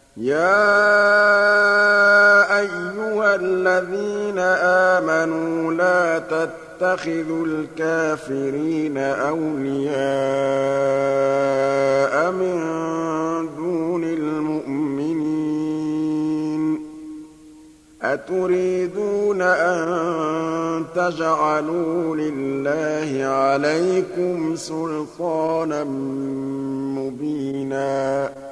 يَا أَيُّهَا الَّذِينَ آمَنُوا لَا تَتَّخِذُوا الْكَافِرِينَ أَوْلِيَاءَ مِن دُونِ الْمُؤْمِنِينَ ۚ أَتُرِيدُونَ أَن تَجْعَلُوا لِلَّهِ عَلَيْكُمْ سُلْطَانًا مُّبِينًا